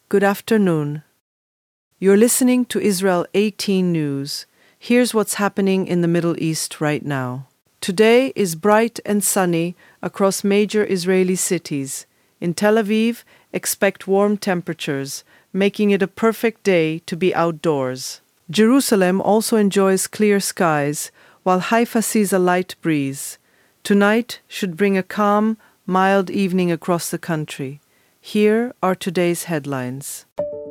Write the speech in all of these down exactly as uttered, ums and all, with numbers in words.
Good afternoon. You're listening to Israel eighteen News. Here's what's happening in the Middle East right now. Today is bright and sunny across major Israeli cities. In Tel Aviv, expect warm temperatures, making it a perfect day to be outdoors. Jerusalem also enjoys clear skies, while Haifa sees a light breeze. Tonight should bring a calm, mild evening across the country. Here are today's headlines.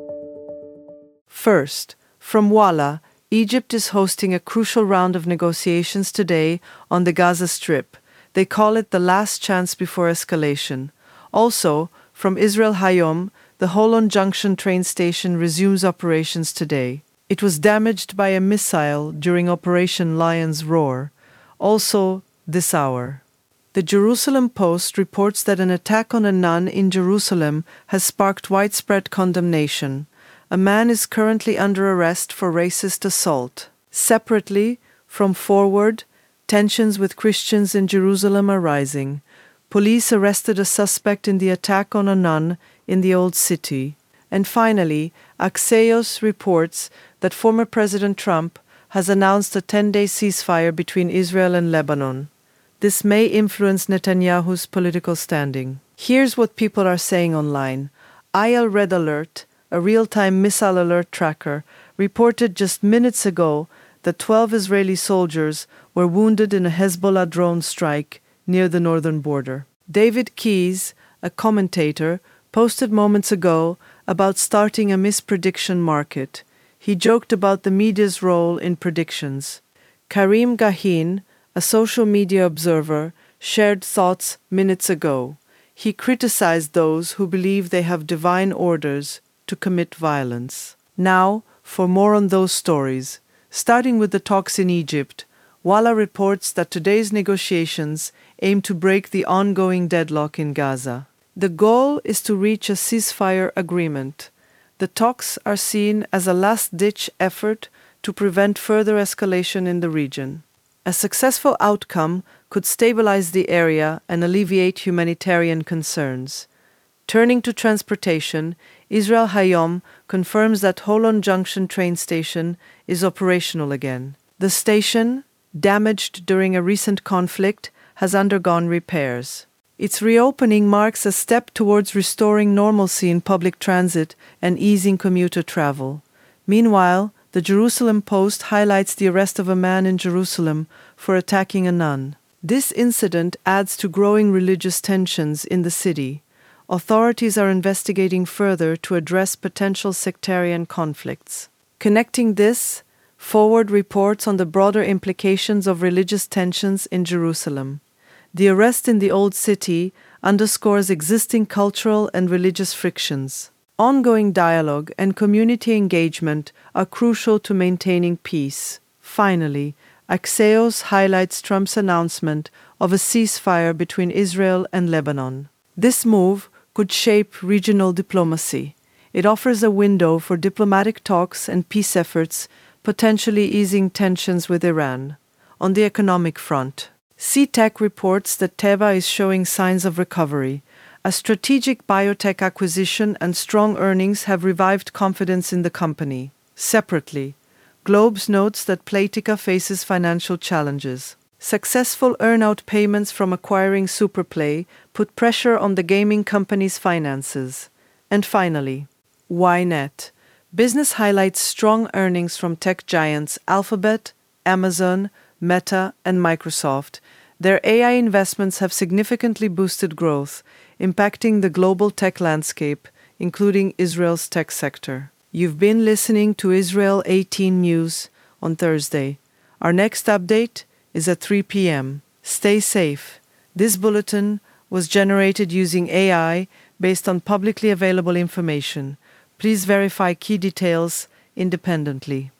First, from Walla, Egypt is hosting a crucial round of negotiations today on the Gaza Strip. They call it the last chance before escalation. Also, from Israel Hayom, the Holon Junction train station resumes operations today. It was damaged by a missile during Operation Lion's Roar. Also, this hour. The Jerusalem Post reports that an attack on a nun in Jerusalem has sparked widespread condemnation. A man is currently under arrest for racist assault. Separately, from Forward, tensions with Christians in Jerusalem are rising. Police arrested a suspect in the attack on a nun in the Old City. And finally, Axios reports that former President Trump has announced a ten-day ceasefire between Israel and Lebanon. This may influence Netanyahu's political standing. Here's what people are saying online. I L Red Alert, a real-time missile alert tracker, reported just minutes ago that twelve Israeli soldiers were wounded in a Hezbollah drone strike near the northern border. David Keyes, a commentator, posted moments ago about starting a misprediction market. He joked about the media's role in predictions. Karim Gahin, a social media observer, shared thoughts minutes ago. He criticized those who believe they have divine orders to commit violence. Now, for more on those stories. Starting with the talks in Egypt, Walla reports that today's negotiations aim to break the ongoing deadlock in Gaza. The goal is to reach a ceasefire agreement. The talks are seen as a last-ditch effort to prevent further escalation in the region. A successful outcome could stabilize the area and alleviate humanitarian concerns. Turning to transportation, Israel Hayom confirms that Holon Junction train station is operational again. The station, damaged during a recent conflict, has undergone repairs. Its reopening marks a step towards restoring normalcy in public transit and easing commuter travel. Meanwhile, the Jerusalem Post highlights the arrest of a man in Jerusalem for attacking a nun. This incident adds to growing religious tensions in the city. Authorities are investigating further to address potential sectarian conflicts. Connecting this, Forward reports on the broader implications of religious tensions in Jerusalem. The arrest in the Old City underscores existing cultural and religious frictions. Ongoing dialogue and community engagement are crucial to maintaining peace. Finally, Axios highlights Trump's announcement of a ceasefire between Israel and Lebanon. This move could shape regional diplomacy. It offers a window for diplomatic talks and peace efforts, potentially easing tensions with Iran. On the economic front, CTech reports that Teva is showing signs of recovery. A strategic biotech acquisition and strong earnings have revived confidence in the company. Separately, Globes notes that Playtika faces financial challenges. Successful earn-out payments from acquiring Superplay put pressure on the gaming company's finances. And finally, Ynet. Business highlights strong earnings from tech giants Alphabet, Amazon, Meta, and Microsoft. Their A I investments have significantly boosted growth, impacting the global tech landscape, including Israel's tech sector. You've been listening to Israel eighteen News on Thursday. Our next update is at three p.m. Stay safe. This bulletin was generated using A I based on publicly available information. Please verify key details independently.